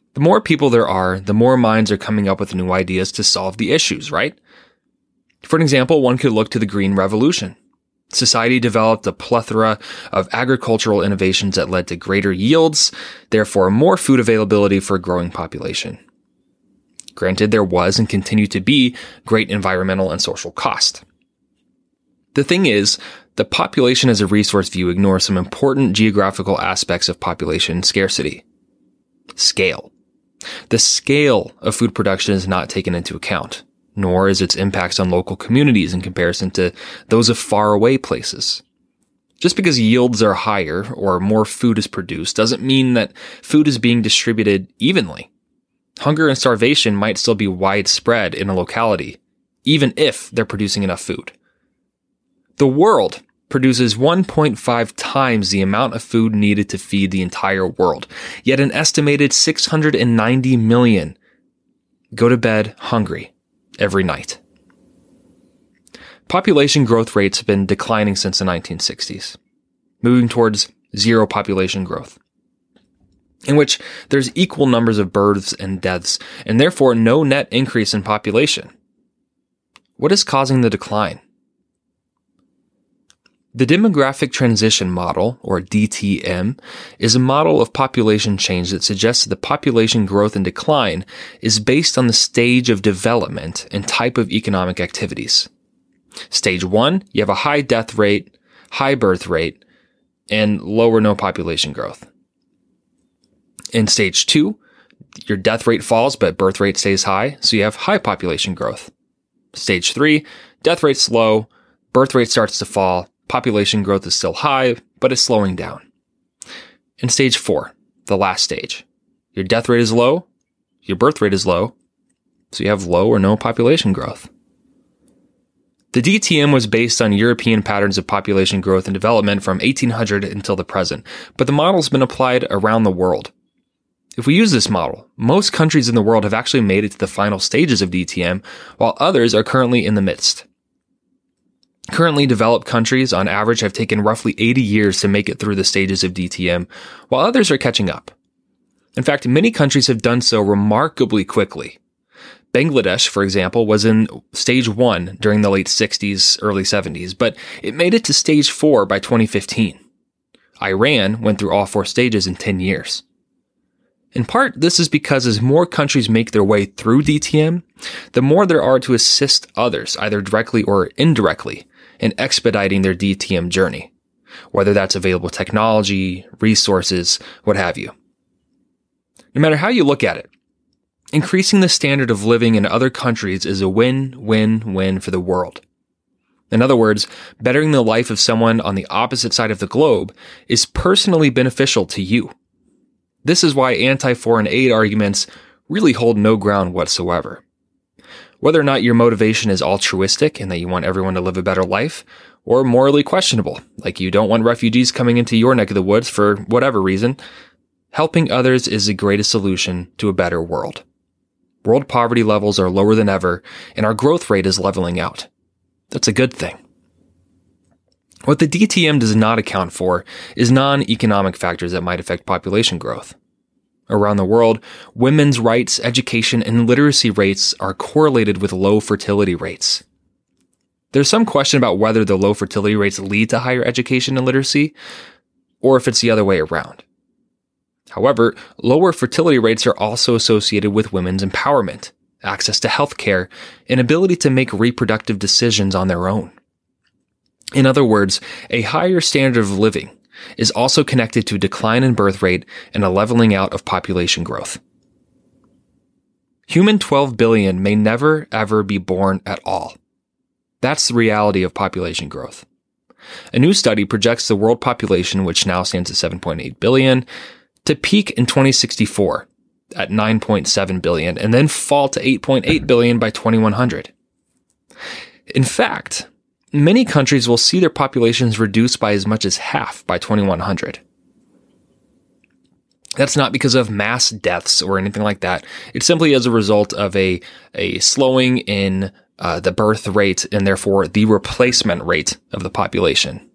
The more people there are, the more minds are coming up with new ideas to solve the issues, right? For an example, one could look to the Green Revolution. Society developed a plethora of agricultural innovations that led to greater yields, therefore more food availability for a growing population. Granted, there was and continued to be great environmental and social cost. The thing is, the population as a resource view ignores some important geographical aspects of population scarcity. Scale. The scale of food production is not taken into account, nor is its impacts on local communities in comparison to those of faraway places. Just because yields are higher or more food is produced doesn't mean that food is being distributed evenly. Hunger and starvation might still be widespread in a locality, even if they're producing enough food. The world produces one point five times the amount of food needed to feed the entire world, yet an estimated six hundred ninety million go to bed hungry every night. Population growth rates have been declining since the nineteen sixties, moving towards zero population growth, in which there's equal numbers of births and deaths, and therefore no net increase in population. What is causing the decline? The Demographic Transition Model, or D T M, is a model of population change that suggests that the population growth and decline is based on the stage of development and type of economic activities. Stage one, you have a high death rate, high birth rate, and low or no population growth. In stage two, your death rate falls, but birth rate stays high, so you have high population growth. Stage three, death rate's low, birth rate starts to fall, population growth is still high, but it's slowing down. In stage four, the last stage, your death rate is low, your birth rate is low, so you have low or no population growth. The D T M was based on European patterns of population growth and development from eighteen hundred until the present, but the model's been applied around the world. If we use this model, most countries in the world have actually made it to the final stages of D T M, while others are currently in the midst. Currently developed countries, on average, have taken roughly eighty years to make it through the stages of D T M, while others are catching up. In fact, many countries have done so remarkably quickly. Bangladesh, for example, was in stage one during the late sixties, early seventies, but it made it to stage four by twenty fifteen. Iran went through all four stages in ten years. In part, this is because as more countries make their way through D T M, the more there are to assist others, either directly or indirectly, in expediting their D T M journey, whether that's available technology, resources, what have you. No matter how you look at it, increasing the standard of living in other countries is a win-win-win for the world. In other words, bettering the life of someone on the opposite side of the globe is personally beneficial to you. This is why anti-foreign aid arguments really hold no ground whatsoever. Whether or not your motivation is altruistic and that you want everyone to live a better life, or morally questionable, like you don't want refugees coming into your neck of the woods for whatever reason, helping others is the greatest solution to a better world. World poverty levels are lower than ever, and our growth rate is leveling out. That's a good thing. What the D T M does not account for is non-economic factors that might affect population growth. Around the world, women's rights, education, and literacy rates are correlated with low fertility rates. There's some question about whether the low fertility rates lead to higher education and literacy, or if it's the other way around. However, lower fertility rates are also associated with women's empowerment, access to healthcare, and ability to make reproductive decisions on their own. In other words, a higher standard of living is also connected to a decline in birth rate and a leveling out of population growth. Human twelve billion may never ever be born at all. That's the reality of population growth. A new study projects the world population, which now stands at seven point eight billion, to peak in twenty sixty-four at nine point seven billion and then fall to eight point eight billion by twenty-one hundred. In fact, many countries will see their populations reduced by as much as half by twenty-one hundred. That's not because of mass deaths or anything like that. It's simply as a result of a, a slowing in uh, the birth rate and therefore the replacement rate of the population.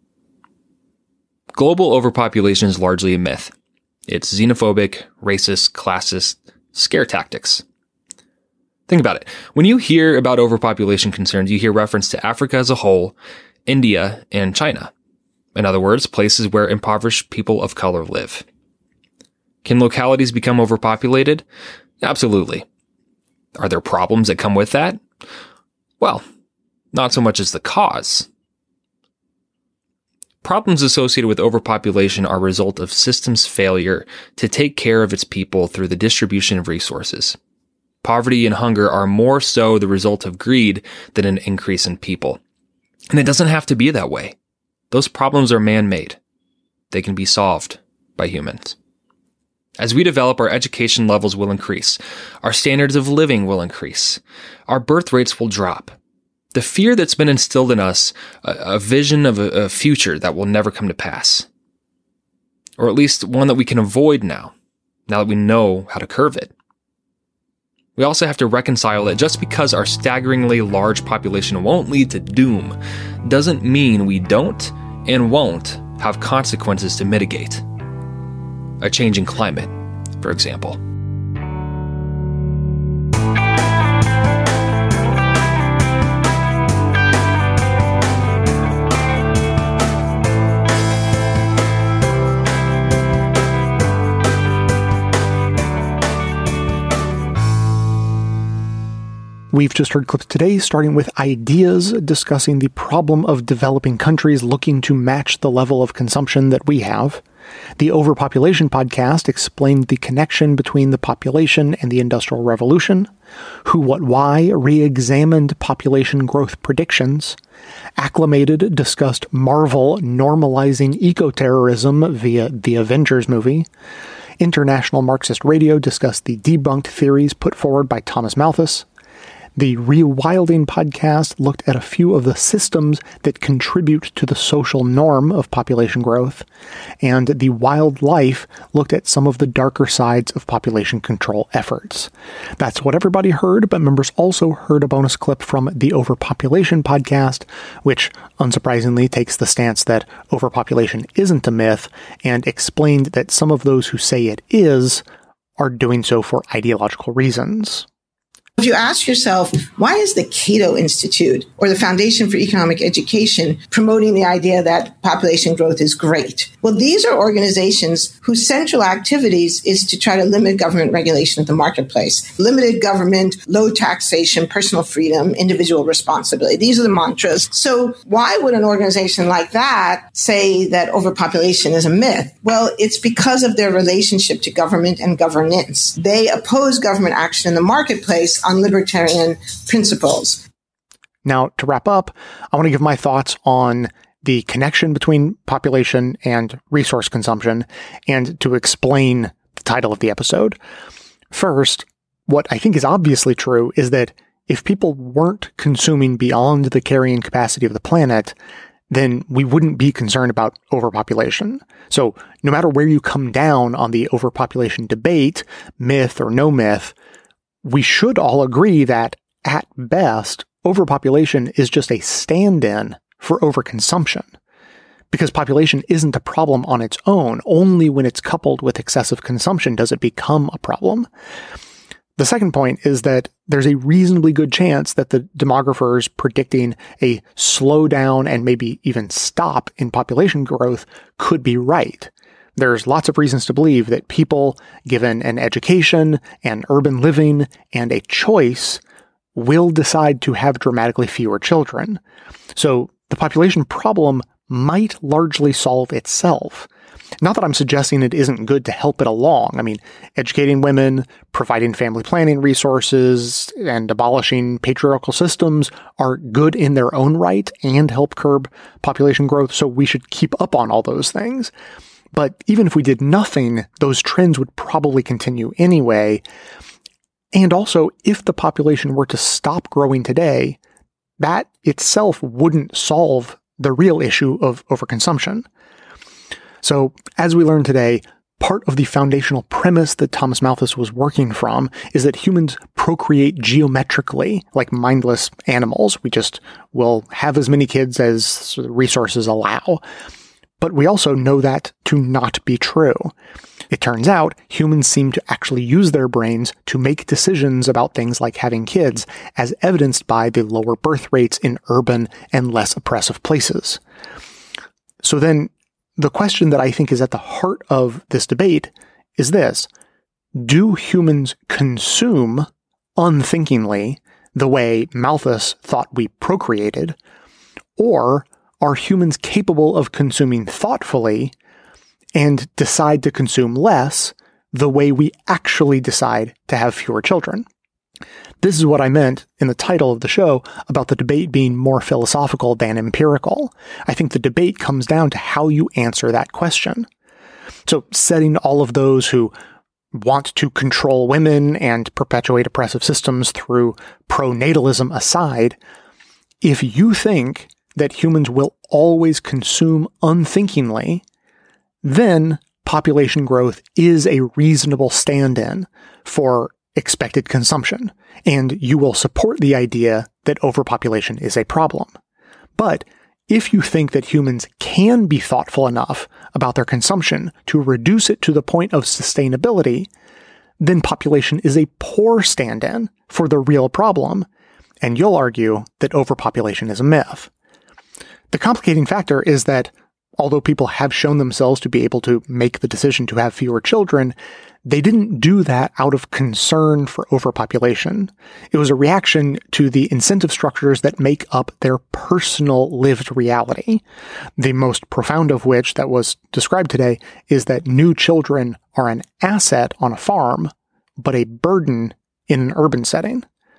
Global overpopulation is largely a myth. It's xenophobic, racist, classist, scare tactics. Think about it. When you hear about overpopulation concerns, you hear reference to Africa as a whole, India, and China. In other words, places where impoverished people of color live. Can localities become overpopulated? Absolutely. Are there problems that come with that? Well, not so much as the cause. Problems associated with overpopulation are a result of systems' failure to take care of its people through the distribution of resources. Poverty and hunger are more so the result of greed than an increase in people. And it doesn't have to be that way. Those problems are man-made. They can be solved by humans. As we develop, our education levels will increase. Our standards of living will increase. Our birth rates will drop. The fear that's been instilled in us, a, a vision of a, a future that will never come to pass. Or at least one that we can avoid now, now that we know how to curb it. We also have to reconcile that just because our staggeringly large population won't lead to doom, doesn't mean we don't and won't have consequences to mitigate. A changing climate, for example. We've just heard clips today starting with ideas discussing the problem of developing countries looking to match the level of consumption that we have. The Overpopulation podcast explained the connection between the population and the Industrial Revolution. Who What Why re-examined population growth predictions. Acclimated discussed Marvel normalizing eco-terrorism via the Avengers movie. International Marxist Radio discussed the debunked theories put forward by Thomas Malthus. The Rewilding podcast looked at a few of the systems that contribute to the social norm of population growth, and The Wildlife looked at some of the darker sides of population control efforts. That's what everybody heard, but members also heard a bonus clip from the Overpopulation podcast, which unsurprisingly takes the stance that overpopulation isn't a myth, and explained that some of those who say it is are doing so for ideological reasons. If you ask yourself, why is the Cato Institute or the Foundation for Economic Education promoting the idea that population growth is great? Well, these are organizations whose central activities is to try to limit government regulation of the marketplace. Limited government, low taxation, personal freedom, individual responsibility. These are the mantras. So why would an organization like that say that overpopulation is a myth? Well, it's because of their relationship to government and governance. They oppose government action in the marketplace on libertarian principles. Now, to wrap up, I want to give my thoughts on the connection between population and resource consumption, and to explain the title of the episode. First, what I think is obviously true is that if people weren't consuming beyond the carrying capacity of the planet, then we wouldn't be concerned about overpopulation. So no matter where you come down on the overpopulation debate, myth or no myth, we should all agree that, at best, overpopulation is just a stand-in for overconsumption. Because population isn't a problem on its own. Only when it's coupled with excessive consumption does it become a problem. The second point is that there's a reasonably good chance that the demographers predicting a slowdown and maybe even stop in population growth could be right. There's lots of reasons to believe that people, given an education and urban living and a choice, will decide to have dramatically fewer children. So the population problem might largely solve itself. Not that I'm suggesting it isn't good to help it along. I mean, educating women, providing family planning resources, and abolishing patriarchal systems are good in their own right and help curb population growth, so we should keep up on all those things. But even if we did nothing, those trends would probably continue anyway. And also, if the population were to stop growing today, that itself wouldn't solve the real issue of overconsumption. So, as we learned today, part of the foundational premise that Thomas Malthus was working from is that humans procreate geometrically, like mindless animals. We just will have as many kids as the resources allow. But we also know that to not be true. It turns out humans seem to actually use their brains to make decisions about things like having kids, as evidenced by the lower birth rates in urban and less oppressive places. So then, the question that I think is at the heart of this debate is this: do humans consume unthinkingly the way Malthus thought we procreated, or are humans capable of consuming thoughtfully and decide to consume less the way we actually decide to have fewer children? This is what I meant in the title of the show about the debate being more philosophical than empirical. I think the debate comes down to how you answer that question. So setting all of those who want to control women and perpetuate oppressive systems through pronatalism aside, if you think that humans will always consume unthinkingly, then population growth is a reasonable stand-in for expected consumption, and you will support the idea that overpopulation is a problem. But if you think that humans can be thoughtful enough about their consumption to reduce it to the point of sustainability, then population is a poor stand-in for the real problem, and you'll argue that overpopulation is a myth. The complicating factor is that although people have shown themselves to be able to make the decision to have fewer children, they didn't do that out of concern for overpopulation. It was a reaction to the incentive structures that make up their personal lived reality. The most profound of which that was described today is that new children are an asset on a farm, but a burden in an urban setting.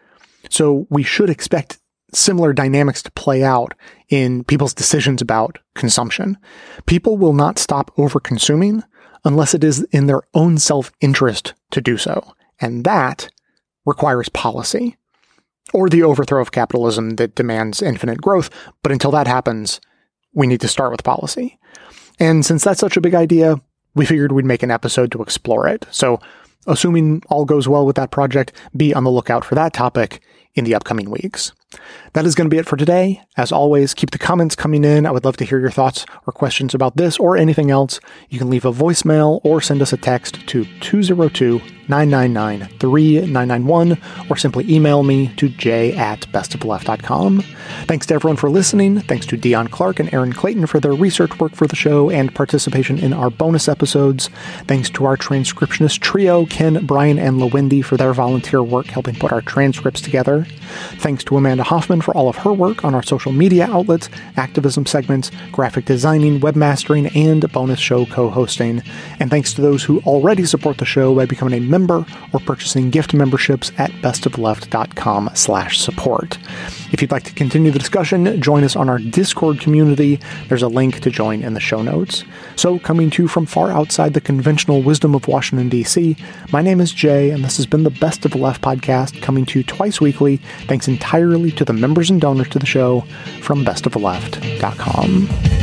So we should expect similar dynamics to play out in people's decisions about consumption. People will not stop over-consuming unless it is in their own self-interest to do so. And that requires policy, or the overthrow of capitalism that demands infinite growth. But until that happens, we need to start with policy. And since that's such a big idea, we figured we'd make an episode to explore it. So assuming all goes well with that project, be on the lookout for that topic in the upcoming weeks. That is going to be it for today. As always, keep the comments coming in. I would love to hear your thoughts or questions about this or anything else. You can leave a voicemail or send us a text to two oh two, nine nine nine, three nine nine one or simply email me to j at best of the left dot com. Thanks to everyone for listening. Thanks to Dion Clark and Aaron Clayton for their research work for the show and participation in our bonus episodes. Thanks to our transcriptionist trio, Ken, Brian, and Lawindy, for their volunteer work helping put our transcripts together. Thanks to Amanda Hoffman for all of her work on our social media outlets, activism segments, graphic designing, webmastering, and bonus show co-hosting. And thanks to those who already support the show by becoming a member or purchasing gift memberships at bestoftheleft.com slash support. If you'd like to continue the discussion, join us on our Discord community. There's a link to join in the show notes. So, coming to you from far outside the conventional wisdom of Washington, D C, my name is Jay, and this has been the Best of the Left podcast, coming to you twice weekly, thanks entirely to the members and donors to the show from best of the left dot com.